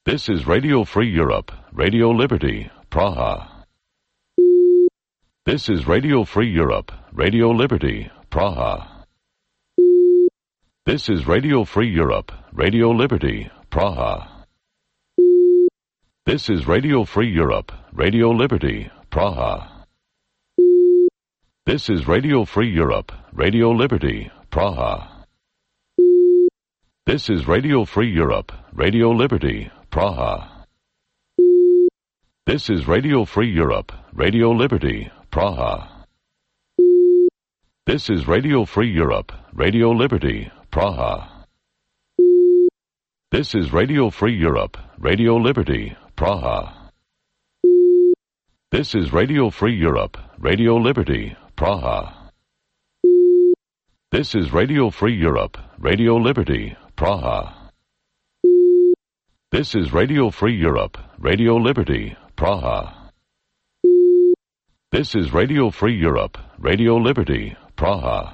This is Radio Free Europe, Radio Liberty, Praha. This is Radio Free Europe, Radio Liberty, Praha. This is Radio Free Europe, Radio Liberty, Praha. This is Radio Free Europe, Radio Liberty, Praha. This is Radio Free Europe, Radio Liberty, Praha. This is Radio Free Europe, Radio Liberty, Praha. This is Radio Free Europe, Radio Liberty, Praha. This is Radio Free Europe, Radio Liberty, Praha. This is Radio Free Europe, Radio Liberty, Praha. This is Radio Free Europe, Radio Liberty, Praha. This is Radio Free Europe, Radio Liberty, Praha. This is Radio Free Europe, Radio Liberty, Praha. This is Radio Free Europe, Radio Liberty, Praha.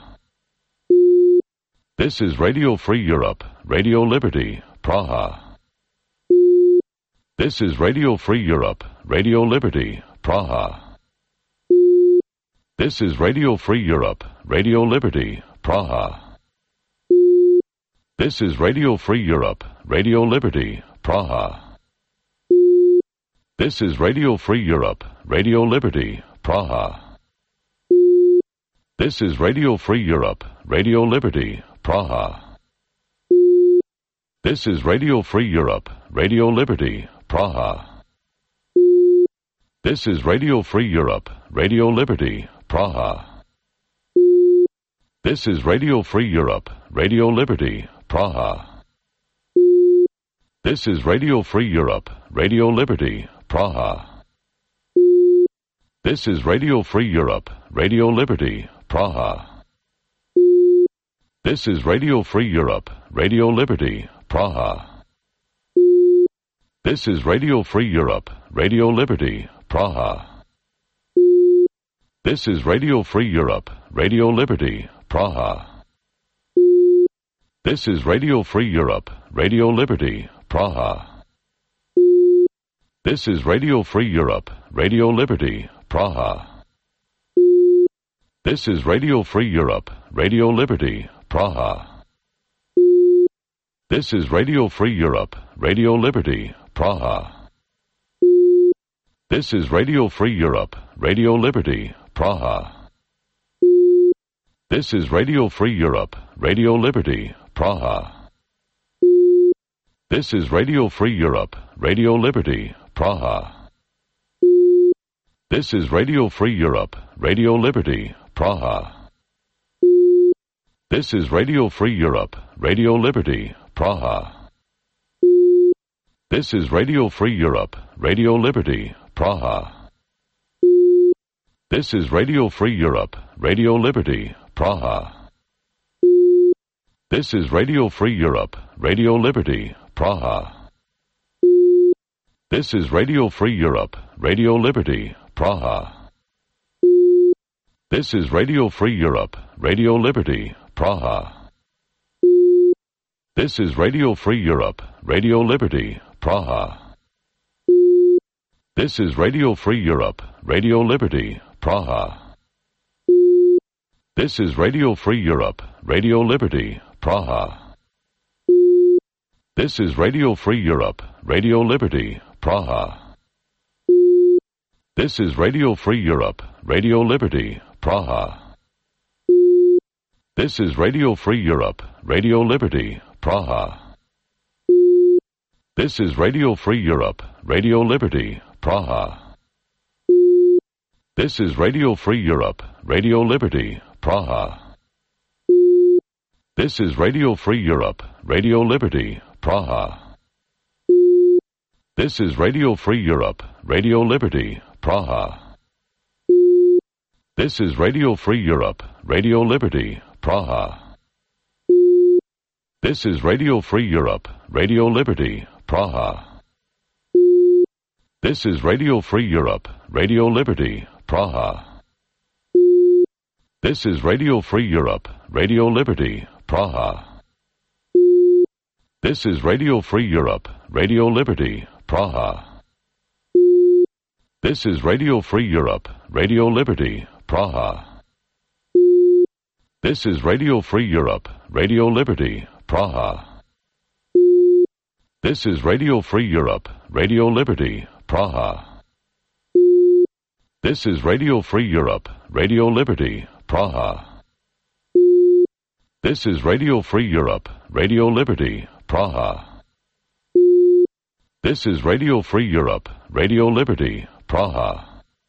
This is Radio Free Europe, Radio Liberty, Praha. This is Radio Free Europe, Radio Liberty, Praha. This is Radio Free Europe, Radio Liberty, Praha. This is Radio Free Europe, Radio Liberty, Praha. This is Radio Free Europe, Radio Liberty, Praha. This is Radio Free Europe, Radio Liberty, Praha. This is Radio Free Europe, Radio Liberty, Praha. This is Radio Free Europe, Radio Liberty, Praha. This is Radio Free Europe, Radio Liberty, Praha. This is Radio Free Europe, Radio Liberty, Praha. This is Radio Free Europe, Radio Liberty, Praha. This is Radio Free Europe, Radio Liberty, Praha. This is Radio Free Europe, Radio Liberty, Praha. This is Radio Free Europe, Radio Liberty, Praha. This is Radio Free Europe, Radio Liberty, Praha. This is Radio Free Europe, Radio Liberty, Praha. This is Radio Free Europe, Radio Liberty, Praha. This is Radio Free Europe, Radio Liberty, Praha. This is Radio Free Europe, Radio Liberty, Praha. This is Radio Free Europe, Radio Liberty, Praha. This is Radio Free Europe, Radio Liberty, Praha. This is Radio Free Europe, Radio Liberty, Praha. This is Radio Free Europe, Radio Liberty, Praha. This is Radio Free Europe, Radio Liberty, Praha. This is Radio Free Europe, Radio Liberty, Praha. This is Radio Free Europe, Radio Liberty, Praha. This is Radio Free Europe, Radio Liberty, Praha. This is Radio Free Europe, Radio Liberty, Praha. This is Radio Free Europe, Radio Liberty, Praha. This is Radio Free Europe, Radio Liberty, Praha. This is Radio Free Europe, Radio Liberty, Praha. This is Radio Free Europe, Radio Liberty, Praha. This is Radio Free Europe, Radio Liberty, Praha. This is Radio Free Europe, Radio Liberty, Praha. This is Radio Free Europe, Radio Liberty, Praha. This is Radio Free Europe, Radio Liberty, Praha. This is Radio Free Europe, Radio Liberty, Praha. This is Radio Free Europe, Radio Liberty, Praha. This is Radio Free Europe, Radio Liberty, Praha. This is Radio Free Europe, Radio Liberty, Praha. This is Radio Free Europe, Radio Liberty, Praha. This is Radio Free Europe, Radio Liberty, Praha. This is Radio Free Europe, Radio Liberty, Praha. This is Radio Free Europe, Radio Liberty, Praha. This is Radio Free Europe, Radio Liberty, Praha. This is Radio Free Europe, Radio Liberty, Praha. This is Radio Free Europe, Radio Liberty, Praha. This is Radio Free Europe, Radio Liberty, Praha. This is Radio Free Europe, Radio Liberty, Praha.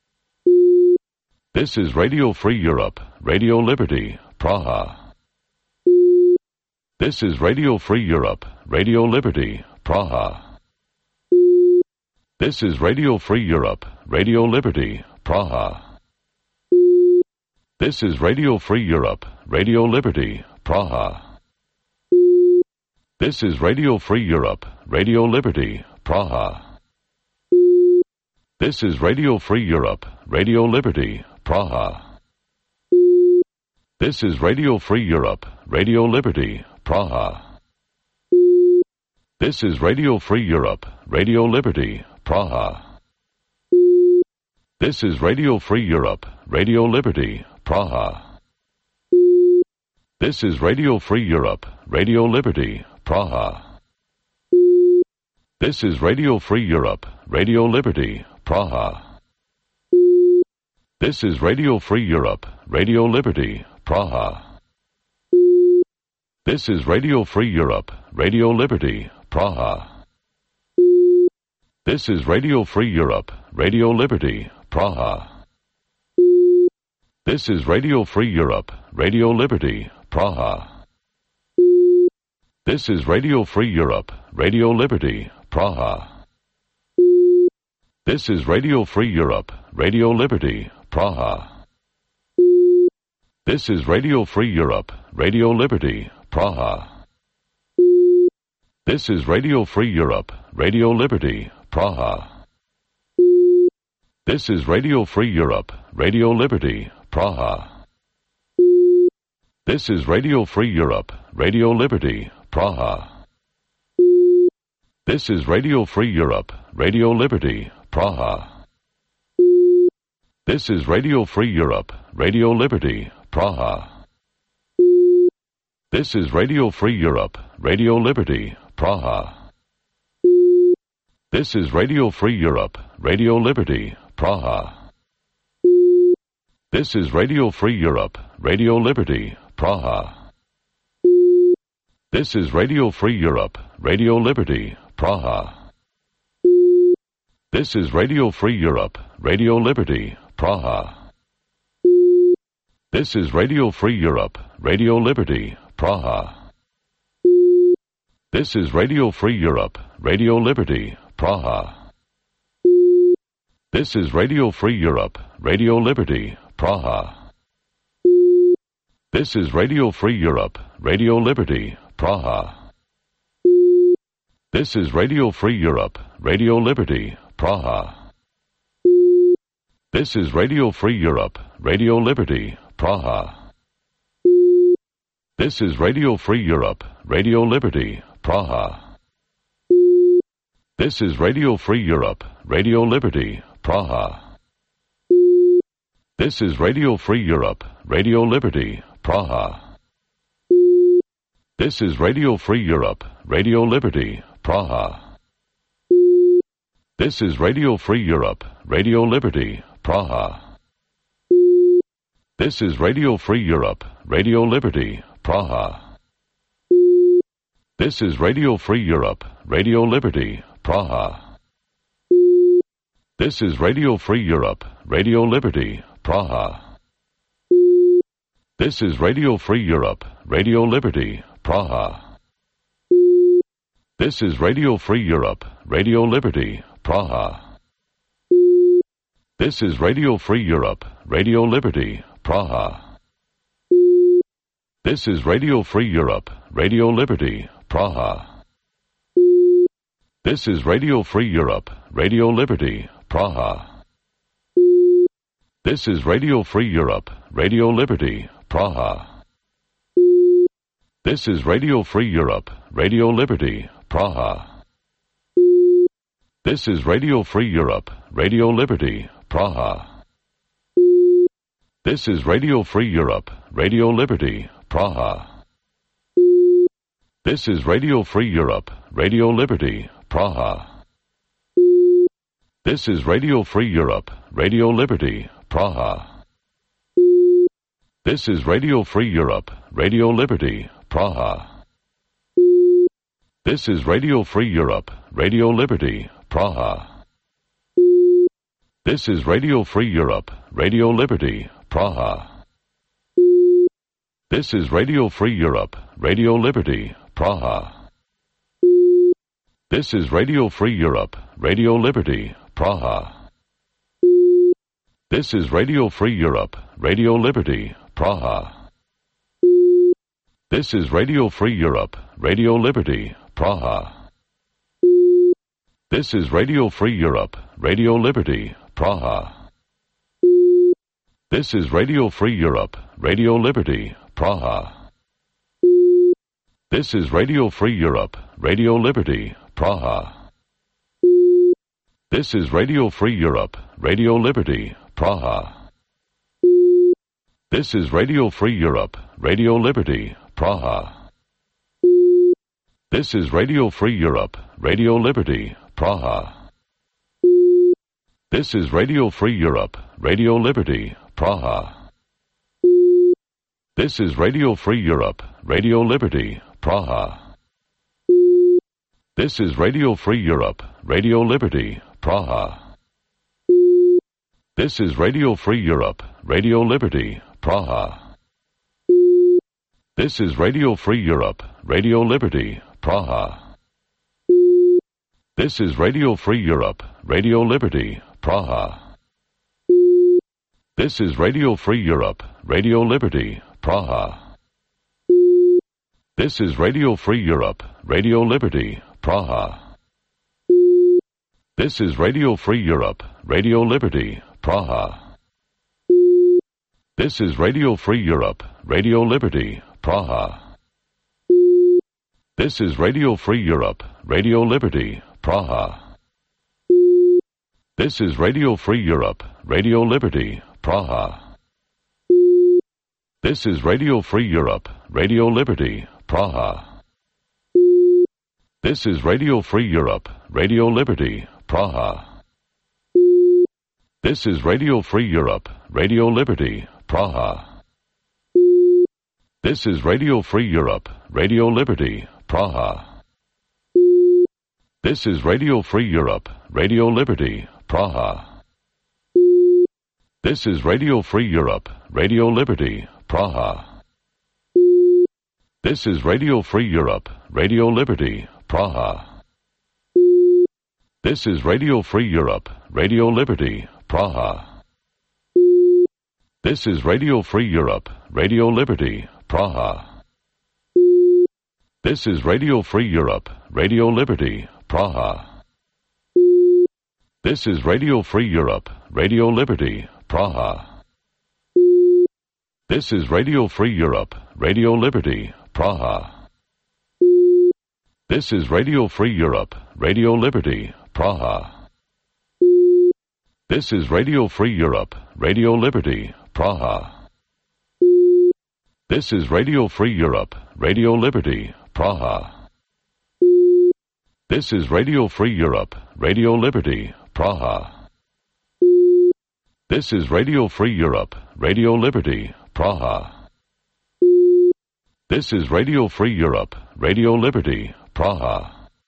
This is Radio Free Europe, Radio Liberty, Praha. This is Radio Free Europe, Radio Liberty, Praha. This is Radio Free Europe, Radio Liberty, Praha. This is Radio Free Europe, Radio Liberty, Praha. This is Radio Free Europe, Radio Liberty, Praha. This is Radio Free Europe, Radio Liberty, Praha. This is Radio Free Europe, Radio Liberty, Praha. This is Radio Free Europe, Radio Liberty, Praha. This is Radio Free Europe, Radio Liberty, Praha. This is Radio Free Europe, Radio Liberty, Praha. This is Radio Free Europe, Radio Liberty, Praha. This is Radio Free Europe, Radio Liberty, Praha. This is Radio Free Europe, Radio Liberty, Praha. This is Radio Free Europe, Radio Liberty, Praha. This is Radio Free Europe, Radio Liberty, Praha. This is Radio Free Europe, Radio Liberty, Praha. This is Radio Free Europe, Radio Liberty, Praha. This is Radio Free Europe, Radio Liberty, Praha. This is Radio Free Europe, Radio Liberty, Praha. This is Radio Free Europe, Radio Liberty, Praha. This is Radio Free Europe, Radio Liberty, Praha. This is Radio Free Europe, Radio Liberty, Praha. This is Radio Free Europe, Radio Liberty, Praha. This is Radio Free Europe, Radio Liberty, Praha. This is Radio Free Europe, Radio Liberty, Praha. This is Radio Free Europe, Radio Liberty, Praha. This is Radio Free Europe, Radio Liberty, Praha. This is Radio Free Europe, Radio Liberty, Praha. This is Radio Free Europe, Radio Liberty, Praha. This is Radio Free Europe, Radio Liberty, Praha. This is Radio Free Europe, Radio Liberty, Praha. This is Radio Free Europe, Radio Liberty, Praha. This is Radio Free Europe, Radio Liberty, Praha. This is Radio Free Europe, Radio Liberty, Praha. This is Radio Free Europe, Radio Liberty, Praha. This is Radio Free Europe, Radio Liberty, Praha. This is Radio Free Europe, Radio Liberty, Praha. This is Radio Free Europe, Radio Liberty, Praha. This is Radio Free Europe, Radio Liberty, Praha. This is Radio Free Europe, Radio Liberty, Praha. This is Radio Free Europe, Radio Liberty, Praha. This is Radio Free Europe, Radio Liberty, Praha. This is Radio Free Europe, Radio Liberty, Praha. This is Radio Free Europe, Radio Liberty, Praha. This is Radio Free Europe, Radio Liberty, Praha. This is Radio Free Europe, Radio Liberty, Praha. This is Radio Free Europe, Radio Liberty, Praha. This is Radio Free Europe, Radio Liberty, Praha. This is Radio Free Europe, Radio Liberty, Praha. This is Radio Free Europe, Radio Liberty, Praha. This is Radio Free Europe, Radio Liberty, Praha. This is Radio Free Europe, Radio Liberty, Praha. This is Radio Free Europe, Radio Liberty, Praha. This is Radio Free Europe, Radio Liberty, Praha. This is Radio Free Europe, Radio Liberty, Praha. This is Radio Free Europe, Radio Liberty, Praha. This is Radio Free Europe, Radio Liberty, Praha. This is Radio Free Europe, Radio Liberty, Praha. This is Radio Free Europe, Radio Liberty, Praha. This is Radio Free Europe, Radio Liberty, Praha. This is Radio Free Europe, Radio Liberty, Praha. This is Radio Free Europe, Radio Liberty, Praha. This is Radio Free Europe, Radio Liberty, Praha. This is Radio Free Europe, Radio Liberty, Praha. This is Radio Free Europe, Radio Liberty, Praha. This is Radio Free Europe, Radio Liberty, Praha. This is Radio Free Europe, Radio Liberty, Praha. This is Radio Free Europe, Radio Liberty, Praha. This is Radio Free Europe, Radio Liberty, Praha. This is Radio Free Europe, Radio Liberty, Praha. This is Radio Free Europe, Radio Liberty, Praha. This is Radio Free Europe, Radio Liberty, Praha. This is Radio Free Europe, Radio Liberty, Praha. This is Radio Free Europe, Radio Liberty, Praha. This is Radio Free Europe, Radio Liberty, Praha. This is Radio Free Europe, Radio Liberty, Praha. This is Radio Free Europe, Radio Liberty, Praha. This is Radio Free Europe, Radio Liberty, Praha. This is Radio Free Europe, Radio Liberty, Praha. This is Radio Free Europe, Radio Liberty, Praha. This is Radio Free Europe, Radio Liberty, Praha. This is Radio Free Europe, Radio Liberty, Praha. This is Radio Free Europe, Radio Liberty, Praha. This is Radio Free Europe, Radio Liberty, Praha. This is Radio Free Europe, Radio Liberty, Praha. This is Radio Free Europe, Radio Liberty, Praha. This is Radio Free Europe, Radio Liberty, Praha. This is Radio Free Europe, Radio Liberty, Praha. This is Radio Free Europe, Radio Liberty, Praha. This is Radio Free Europe, Radio Liberty, Praha. This is Radio Free Europe, Radio Liberty, Praha. This is Radio Free Europe, Radio Liberty, Praha. This is Radio Free Europe, Radio Liberty, Praha. This is Radio Free Europe, Radio Liberty, Praha. This is Radio Free Europe, Radio Liberty, Praha. This is Radio Free Europe, Radio Liberty, Praha.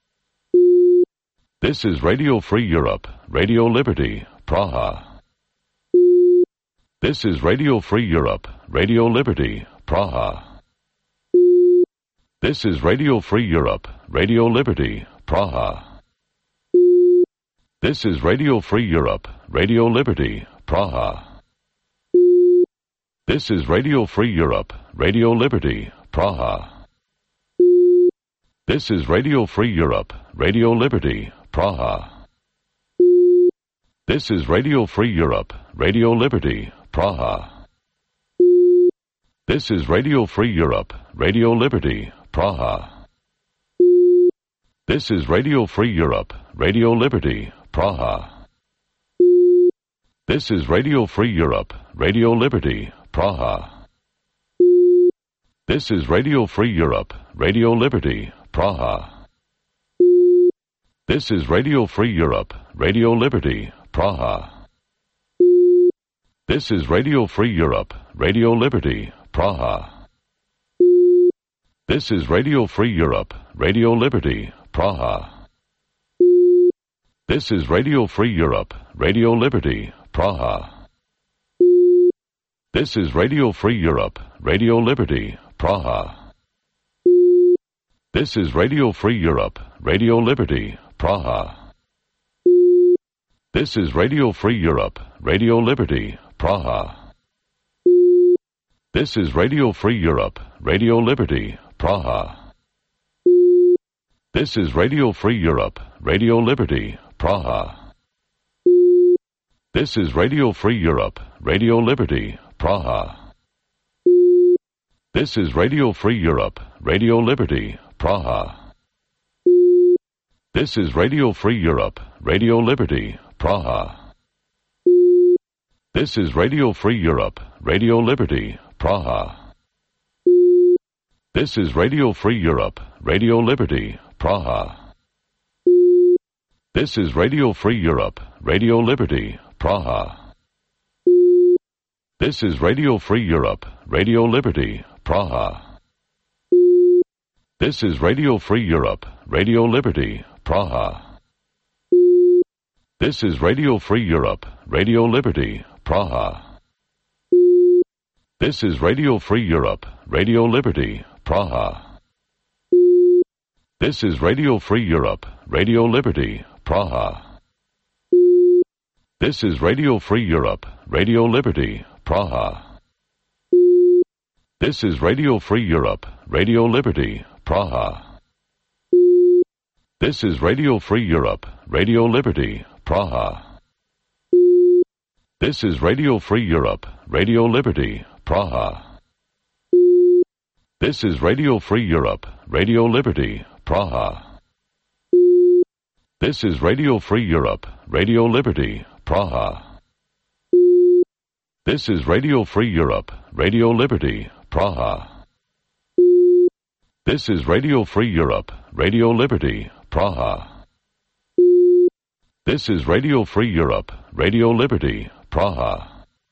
This is Radio Free Europe, Radio Liberty, Praha. This is Radio Free Europe, Radio Liberty, Praha. This is Radio Free Europe, Radio Liberty, Praha. This is Radio Free Europe, Radio Liberty, Praha. This is Radio Free Europe, Radio Liberty, Praha. This is Radio Free Europe, Radio Liberty, Praha. This is Radio Free Europe, Radio Liberty, Praha. This is Radio Free Europe, Radio Liberty, Praha. This is Radio Free Europe, Radio Liberty, Praha. This is Radio Free Europe, Radio Liberty, Praha. This is Radio Free Europe, Radio Liberty, Praha. This is Radio Free Europe, Radio Liberty, Praha. This is Radio Free Europe, Radio Liberty, Praha. This is Radio Free Europe, Radio Liberty, Praha. This is Radio Free Europe, Radio Liberty, Praha. This is Radio Free Europe, Radio Liberty, Praha. This is Radio Free Europe, Radio Liberty, Praha. This is Radio Free Europe, Radio Liberty, Praha. This is Radio Free Europe, Radio Liberty, Praha. This is Radio Free Europe, Radio Liberty, Praha. This is Radio Free Europe, Radio Liberty, Praha. This is Radio Free Europe, Radio Liberty, Praha. This is Radio Free Europe, Radio Liberty, Praha. This is Radio Free Europe, Radio Liberty, Praha. This is Radio Free Europe, Radio Liberty, Praha. This is Radio Free Europe, Radio Liberty, Praha. This is Radio Free Europe, Radio Liberty, Praha. This is Radio Free Europe, Radio Liberty, Praha. This is Radio Free Europe, Radio Liberty, Praha. This is Radio Free Europe, Radio Liberty, Praha. This is Radio Free Europe, Radio Liberty, Praha. This is Radio Free Europe, Radio Liberty, Praha. This is Radio Free Europe, Radio Liberty, Praha. This is Radio Free Europe, Radio Liberty, Praha. This is Radio Free Europe, Radio Liberty, Praha. This is Radio Free Europe, Radio Liberty, Praha. This is Radio Free Europe, Radio Liberty, Praha. This is Radio Free Europe, Radio Liberty, Praha. This is Radio Free Europe, Radio Liberty, Praha. This is Radio Free Europe, Radio Liberty, Praha.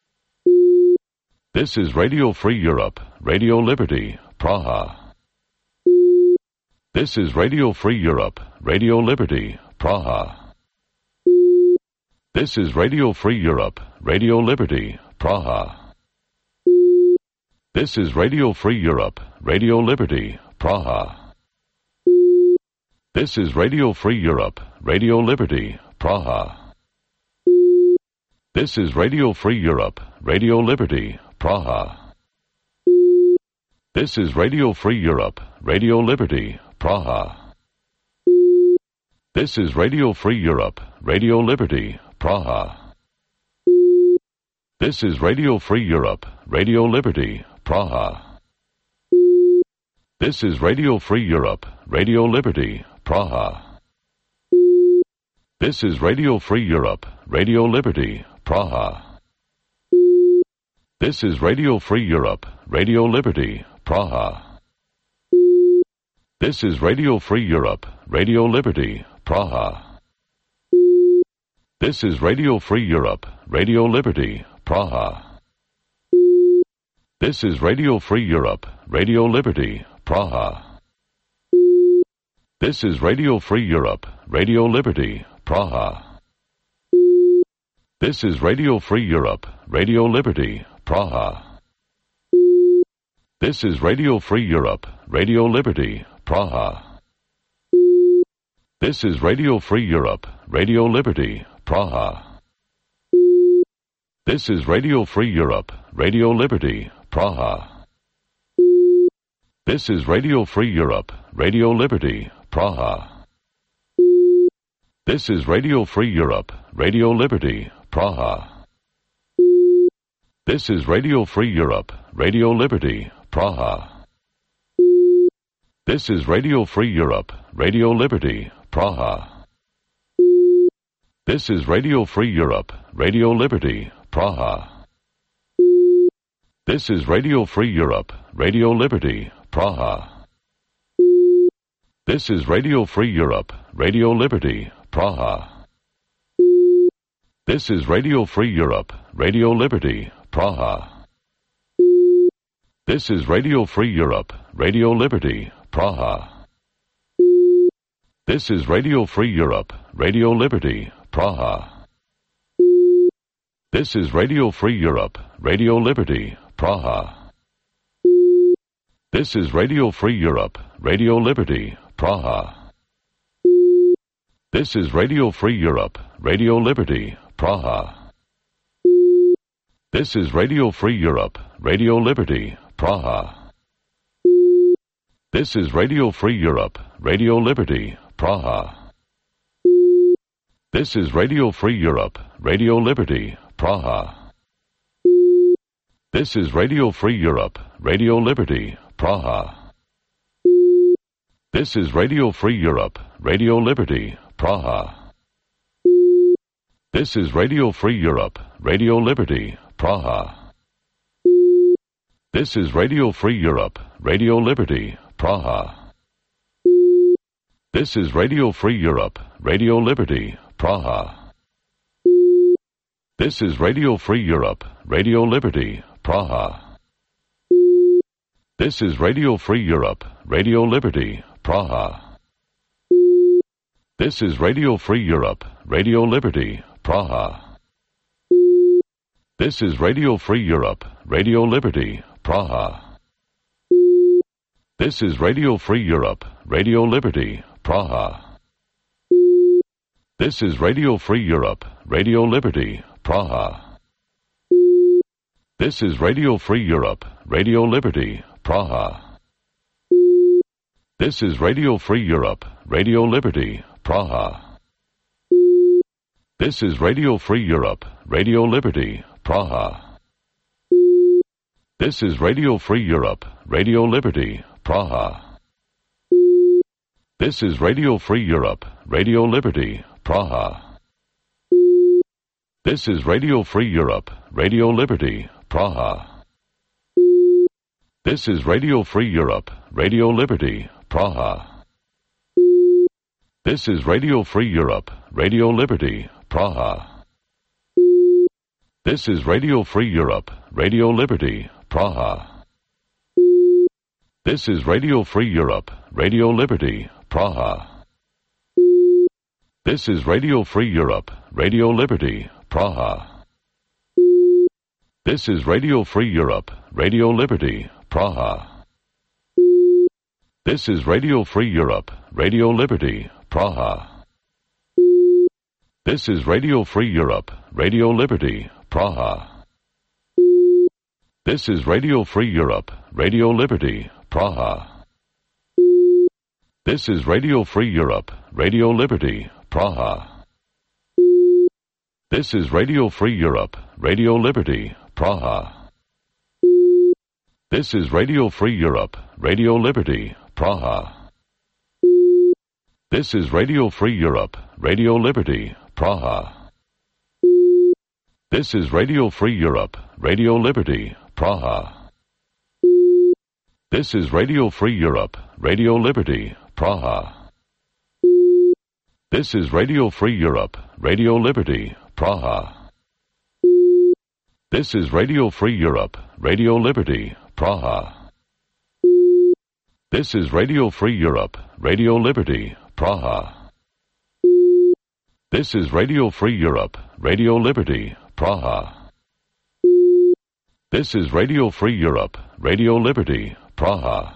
This is Radio Free Europe, Radio Liberty, Praha. This is Radio Free Europe, Radio Liberty, Praha. This is Radio Free Europe, Radio Liberty, Praha. This is Radio Free Europe, Radio Liberty, Praha. This is Radio Free Europe, Radio Liberty, Praha. This is Radio Free Europe, Radio Liberty, Praha. This is Radio Free Europe, Radio Liberty, Praha. This is Radio Free Europe, Radio Liberty, Praha. This is Radio Free Europe, Radio Liberty, Praha. This is Radio Free Europe, Radio Liberty, Praha. This is Radio Free Europe, Radio Liberty, Praha. This is Radio Free Europe, Radio Liberty, Praha. This is Radio Free Europe, Radio Liberty, Praha. This is Radio Free Europe, Radio Liberty, Praha. This is Radio Free Europe, Radio Liberty, Praha. This is Radio Free Europe, Radio Liberty, Praha. This is Radio Free Europe, Radio Liberty, Praha. This is Radio Free Europe, Radio Liberty, Praha. This is Radio Free Europe, Radio Liberty, Praha. This is Radio Free Europe, Radio Liberty, Praha. This is Radio Free Europe, Radio Liberty, Praha. This is Radio Free Europe, Radio Liberty, Praha. This is Radio Free Europe, Radio Liberty, Praha. This is Radio Free Europe, Radio Liberty, Praha. This is Radio Free Europe, Radio Liberty, Praha. This is Radio Free Europe, Radio Liberty, Praha. This is Radio Free Europe, Radio Liberty, Praha. This is Radio Free Europe, Radio Liberty, Praha. This is Radio Free Europe, Radio Liberty, Praha. This is Radio Free Europe, Radio Liberty, Praha. This is Radio Free Europe, Radio Liberty, Praha. This is Radio Free Europe, Radio Liberty, Praha. This is Radio Free Europe, Radio Liberty, Praha. This is Radio Free Europe, Radio Liberty, Praha. This is Radio Free Europe, Radio Liberty, Praha. This is Radio Free Europe, Radio Liberty, Praha. This is Radio Free Europe, Radio Liberty, Praha. This is Radio Free Europe, Radio Liberty, Praha. This is Radio Free Europe, Radio Liberty, Praha. This is Radio Free Europe, Radio Liberty, Praha. This is Radio Free Europe, Radio Liberty, Praha. This is Radio Free Europe, Radio Liberty, Praha. This is Radio Free Europe, Radio Liberty, Praha. This is Radio Free Europe, Radio Liberty, Praha. This is Radio Free Europe, Radio Liberty, Praha. This is Radio Free Europe, Radio Liberty, Praha. This is Radio Free Europe, Radio Liberty, Praha. This is Radio Free Europe, Radio Liberty, Praha. This is Radio Free Europe, Radio Liberty, Praha. This is Radio Free Europe, Radio Liberty, Praha. This is Radio Free Europe, Radio Liberty, Praha. This is Radio Free Europe, Radio Liberty, Praha. This is Radio Free Europe, Radio Liberty, Praha. This is Radio Free Europe, Radio Liberty, Praha. This is Radio Free Europe, Radio Liberty, Praha. This is Radio Free Europe, Radio Liberty, Praha. This is Radio Free Europe, Radio Liberty, Praha. This is Radio Free Europe, Radio Liberty, Praha. This is Radio Free Europe, Radio Liberty, Praha. This is Radio Free Europe, Radio Liberty, Praha. This is Radio Free Europe, Radio Liberty, Praha. This is Radio Free Europe, Radio Liberty, Praha. This is Radio Free Europe, Radio Liberty, Praha. This is Radio Free Europe, Radio Liberty, Praha. This is Radio Free Europe, Radio Liberty, Praha. This is Radio Free Europe, Radio Liberty, Praha. This is Radio Free Europe, Radio Liberty, Praha. This is Radio Free Europe, Radio Liberty, Praha. This is Radio Free Europe, Radio Liberty, Praha. This is Radio Free Europe, Radio Liberty, Praha. This is Radio Free Europe, Radio Liberty, Praha. This is Radio Free Europe, Radio Liberty, Praha. This is Radio Free Europe, Radio Liberty, Praha.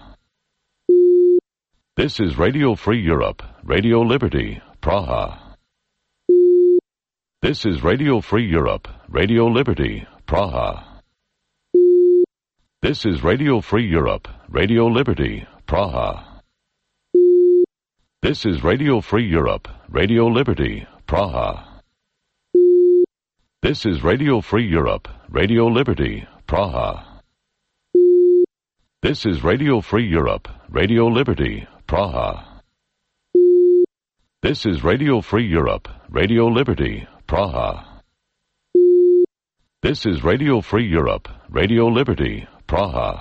This is Radio Free Europe, Radio Liberty, Praha. This is Radio Free Europe, Radio Liberty, Praha. This is Radio Free Europe, Radio Liberty, Praha. This is Radio Free Europe, Radio Liberty, Praha. This is Radio Free Europe, Radio Liberty, Praha. This is Radio Free Europe, Radio Liberty, Praha. This is Radio Free Europe, Radio Liberty, Praha. This is Radio Free Europe, Radio Liberty, Praha.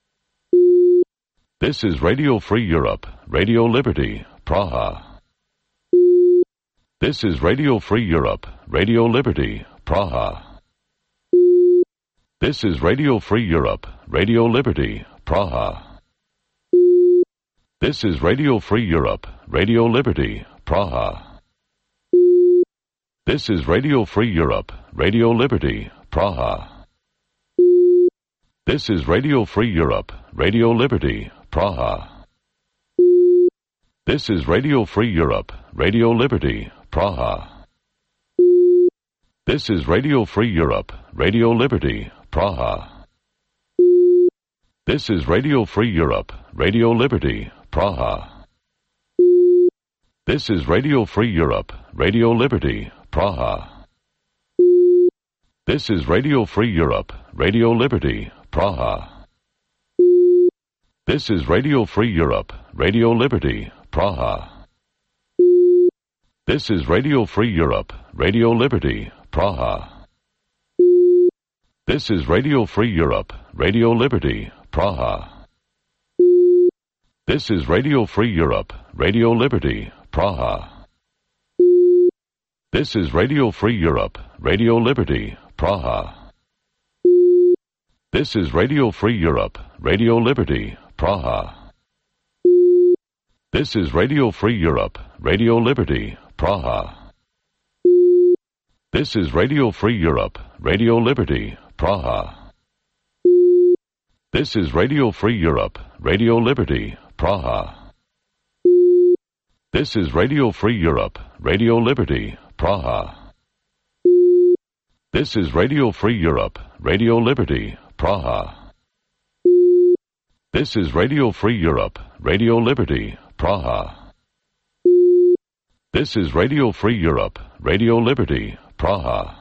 This is Radio Free Europe, Radio Liberty, Praha. This is Radio Free Europe, Radio Liberty, Praha. This is Radio Free Europe, Radio Liberty, Praha. This is Radio Free Europe, Radio Liberty, Praha. This is Radio Free Europe, Radio Liberty, Praha. This is Radio Free Europe, Radio Liberty, Praha. This is Radio Free Europe, Radio Liberty, Praha. This is Radio Free Europe, Radio Liberty, Praha. This is Radio Free Europe, Radio Liberty, Praha. This is Radio Free Europe, Radio Liberty, Praha. This is Radio Free Europe, Radio Liberty, Praha. This is Radio Free Europe, Radio Liberty, Praha. This is Radio Free Europe, Radio Liberty, Praha. This is Radio Free Europe, Radio Liberty, Praha. This is Radio Free Europe, Radio Liberty, Praha. This is Radio Free Europe, Radio Liberty, Praha. This is Radio Free Europe, Radio Liberty, Praha. This is Radio Free Europe, Radio Liberty, Praha. This is Radio Free Europe, Radio Liberty, Praha. This is Radio Free Europe, Radio Liberty, Praha. This is Radio Free Europe, Radio Liberty, Praha. This is Radio Free Europe, Radio Liberty, Praha. This is Radio Free Europe, Radio Liberty, Praha. This is Radio Free Europe, Radio Liberty, Praha.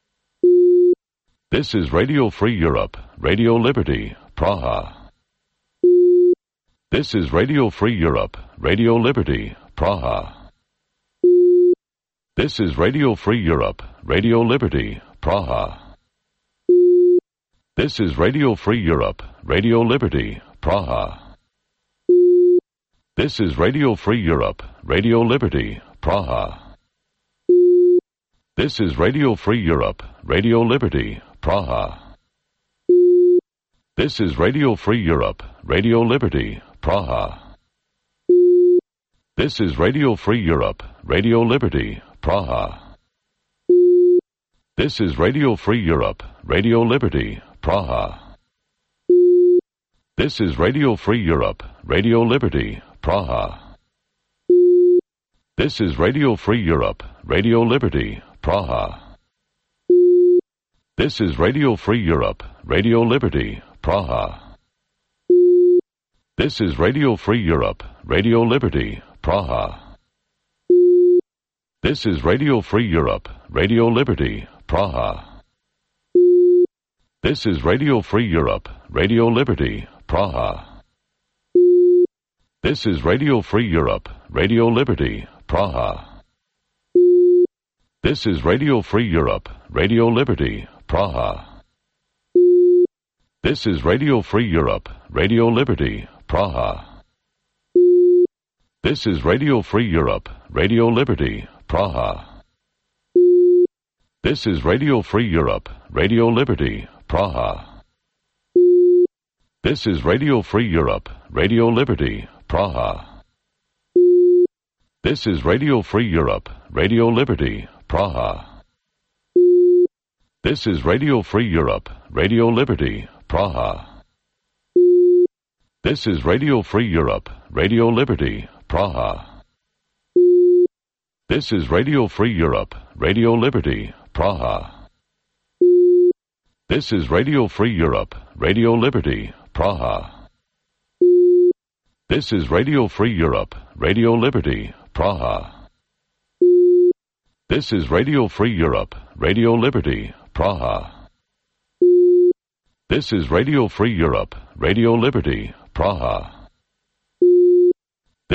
This is Radio Free Europe, Radio Liberty, Praha. This is Radio Free Europe, Radio Liberty, Praha. This is Radio Free Europe, Radio Liberty, Praha. This is Radio Free Europe, Radio Liberty, Praha. This is Radio Free Europe, Radio Liberty, Praha. This is Radio Free Europe, Radio Liberty, Praha. This is Radio Free Europe, Radio Liberty, Praha. This is Radio Free Europe, Radio Liberty, Praha. This is Radio Free Europe, Radio Liberty, Praha. This is Radio Free Europe, Radio Liberty, Praha. This is Radio Free Europe, Radio Liberty, Praha. This is Radio Free Europe, Radio Liberty, Praha. This is Radio Free Europe, Radio Liberty, Praha. This is Radio Free Europe, Radio Liberty, Praha. This is Radio Free Europe, Radio Liberty, Praha. This is Radio Free Europe, Radio Liberty, Praha. This is Radio Free Europe, Radio Liberty, Praha. This is Radio Free Europe, Radio Liberty, Praha. This is Radio Free Europe, Radio Liberty, Praha. This is Radio Free Europe, Radio Liberty, Praha. This is Radio Free Europe, Radio Liberty, Praha. This is Radio Free Europe, Radio Liberty, Praha. This is Radio Free Europe, Radio Liberty, Praha. This is Radio Free Europe, Radio Liberty, Praha. This is Radio Free Europe, Radio Liberty, Praha. This is Radio Free Europe, Radio Liberty, Praha. This is Radio Free Europe, Radio Liberty, Praha. This is Radio Free Europe, Radio Liberty, Praha. This is Radio Free Europe, Radio Liberty, Praha.